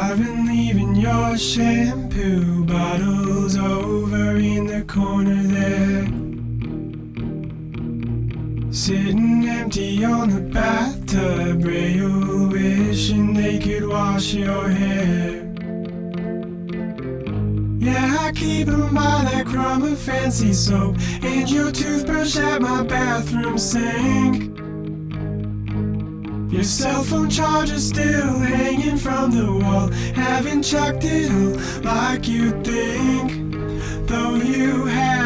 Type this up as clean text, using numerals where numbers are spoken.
I've been leaving your shampoo bottles over in the corner there, sitting empty on the bathtub rail, wishing they could wash your hair. Yeah, I keep 'em by that crumb of fancy soap, and your toothbrush at my bathroom sink. Your cell phone charger still hanging from the wall, haven't chucked it all like you'd think, though you have.